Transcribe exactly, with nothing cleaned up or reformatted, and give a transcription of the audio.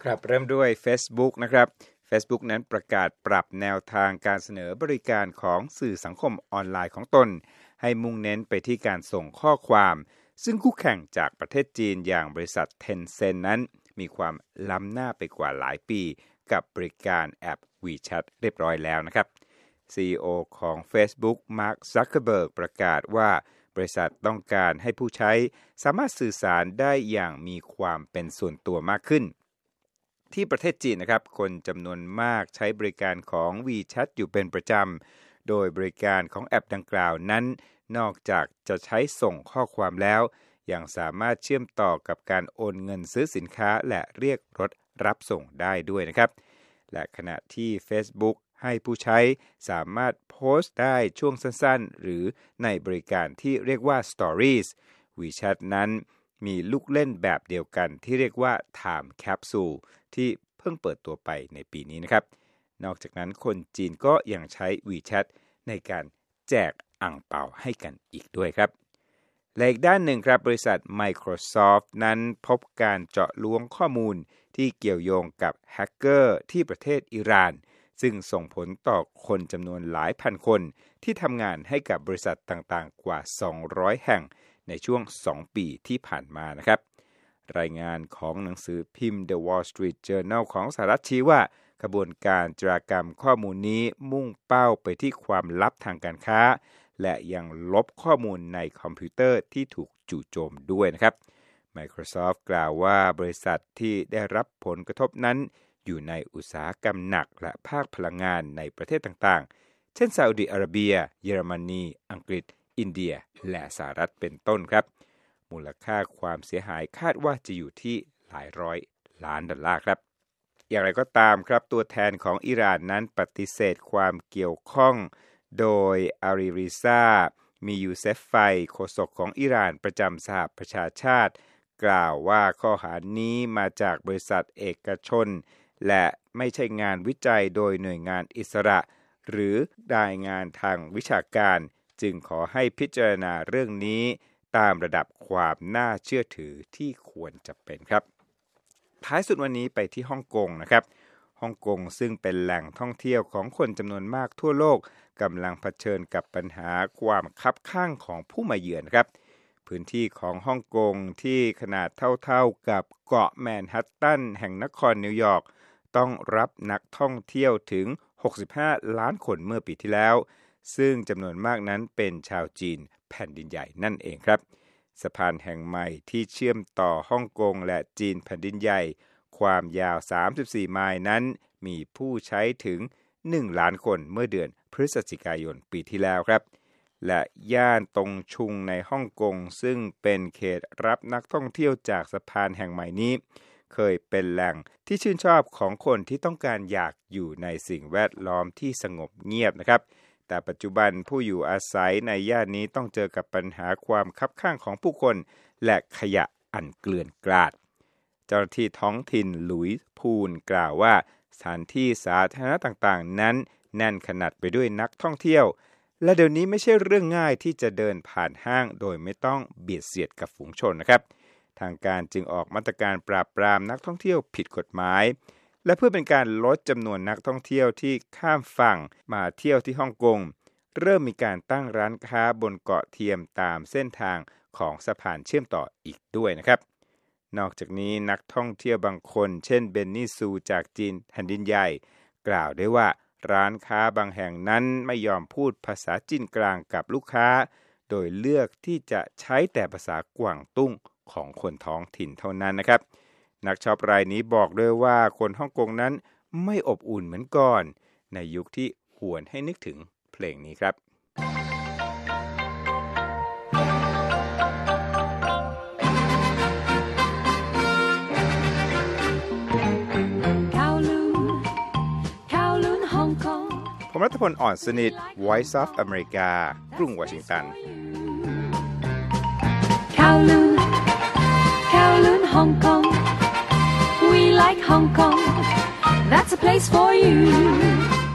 ครับเริ่มด้วย Facebook นะครับ Facebook นั้นประกาศปรับแนวทางการเสนอบริการของสื่อสังคมออนไลน์ของตนให้มุ่งเน้นไปที่การส่งข้อความซึ่งคู่แข่งจากประเทศจีนอย่างบริษัท Tencent นั้นมีความล้ำหน้าไปกว่าหลายปีกับบริการแอป WeChat เรียบร้อยแล้วนะครับ ซี อี โอ ของ Facebook Mark Zuckerberg ประกาศว่าบริษัทต้องการให้ผู้ใช้สามารถสื่อสารได้อย่างมีความเป็นส่วนตัวมากขึ้นที่ประเทศจีนนะครับคนจำนวนมากใช้บริการของ WeChat อยู่เป็นประจำโดยบริการของแอปดังกล่าวนั้นนอกจากจะใช้ส่งข้อความแล้วยังสามารถเชื่อมต่อกับการโอนเงินซื้อสินค้าและเรียกรถรับส่งได้ด้วยนะครับและขณะที่ Facebook ให้ผู้ใช้สามารถโพสต์ได้ช่วงสั้นๆหรือในบริการที่เรียกว่า Stories WeChat นั้นมีลูกเล่นแบบเดียวกันที่เรียกว่า Time Capsule ที่เพิ่งเปิดตัวไปในปีนี้นะครับนอกจากนั้นคนจีนก็ยังใช้ WeChat ในการแจกอั่งเปาให้กันอีกด้วยครับและอีกด้านหนึ่งครับบริษัท Microsoft นั้นพบการเจาะล้วงข้อมูลที่เกี่ยวโยงกับแฮกเกอร์ที่ประเทศอิหร่านซึ่งส่งผลต่อคนจำนวนหลายพันคนที่ทำงานให้กับบริษัทต่างๆกว่าสองร้อยแห่งในช่วงสองปีที่ผ่านมานะครับรายงานของหนังสือพิมพ์ The Wall Street Journal ของสหรัฐชี้ว่ากระบวนการโจรกรรมข้อมูลนี้มุ่งเป้าไปที่ความลับทางการค้าและยังลบข้อมูลในคอมพิวเตอร์ที่ถูกจู่โจมด้วยนะครับ Microsoft กล่าวว่าบริษัทที่ได้รับผลกระทบนั้นอยู่ในอุตสาหกรรมหนักและภาคพลังงานในประเทศต่างๆเช่นซาอุดิอาระเบียเยอรมนีอังกฤษอินเดียและสหรัฐเป็นต้นครับมูลค่าความเสียหายคาดว่าจะอยู่ที่หลายร้อยล้านดอลลาร์ครับอย่างไรก็ตามครับตัวแทนของอิหร่านนั้นปฏิเสธความเกี่ยวข้องโดยอาริริซามียูเซฟไฟโฆษกของอิหร่านประจำสหประชาชาติกล่าวว่าข้อหานี้มาจากบริษัทเอกชนและไม่ใช่งานวิจัยโดยหน่วยงานอิสระหรือรายงานทางวิชาการจึงขอให้พิจารณาเรื่องนี้ตามระดับความน่าเชื่อถือที่ควรจะเป็นครับท้ายสุดวันนี้ไปที่ฮ่องกงนะครับฮ่องกงซึ่งเป็นแหล่งท่องเที่ยวของคนจำนวนมากทั่วโลกกำลังเผชิญกับปัญหาความคับข้างของผู้มาเยือนครับพื้นที่ของฮ่องกงที่ขนาดเท่าๆกับเกาะแมนฮัตตันแห่งนครนิวยอร์กต้องรับนักท่องเที่ยวถึงหกสิบห้าล้านคนเมื่อปีที่แล้วซึ่งจำนวนมากนั้นเป็นชาวจีนแผ่นดินใหญ่นั่นเองครับสะพานแห่งใหม่ที่เชื่อมต่อฮ่องกงและจีนแผ่นดินใหญ่ความยาวสามสิบสี่ไมล์นั้นมีผู้ใช้ถึงหนึ่งล้านคนเมื่อเดือนพฤศจิกายนปีที่แล้วครับและย่านตงชุงในฮ่องกงซึ่งเป็นเขตรับนักท่องเที่ยวจากสะพานแห่งใหม่นี้เคยเป็นแหล่งที่ชื่นชอบของคนที่ต้องการอยากอยู่ในสิ่งแวดล้อมที่สงบเงียบนะครับแต่ปัจจุบันผู้อยู่อาศัยในย่านนี้ต้องเจอกับปัญหาความคับข้างของผู้คนและขยะอันเกลื่อนกลาดเจ้าหน้าที่ท้องถิ่นหลุยส์พูลกล่าวว่าสถานที่สาธารณะต่างๆนั้นแน่นขนาดไปด้วยนักท่องเที่ยวและเดี๋ยวนี้ไม่ใช่เรื่องง่ายที่จะเดินผ่านห้างโดยไม่ต้องเบียดเสียดกับฝูงชนนะครับทางการจึงออกมาตรการปราบปรามนักท่องเที่ยวผิดกฎหมายและเพื่อเป็นการลดจำนวนนักท่องเที่ยวที่ข้ามฝั่งมาเที่ยวที่ฮ่องกงเริ่มมีการตั้งร้านค้าบนเกาะเทียมตามเส้นทางของสะพานเชื่อมต่ออีกด้วยนะครับนอกจากนี้นักท่องเที่ยวบางคนเช่นเบนนี่ซูจากจีนแผ่นดินใหญ่กล่าวได้ว่าร้านค้าบางแห่งนั้นไม่ยอมพูดภาษาจีนกลางกับลูกค้าโดยเลือกที่จะใช้แต่ภาษากวางตุ้งของคนท้องถิ่นเท่านั้นนะครับนักช็อปรายนี้บอกด้วยว่าคนฮ่องกงนั้นไม่อบอุ่นเหมือนก่อนในยุคที่หวนให้นึกถึงเพลงนี้ครับผมรัฐพลอ่อนสนิท Voice of America กรุงวอชิงตัน Kowloon Kowloon Hong Kong We like Hong Kong That's a place for you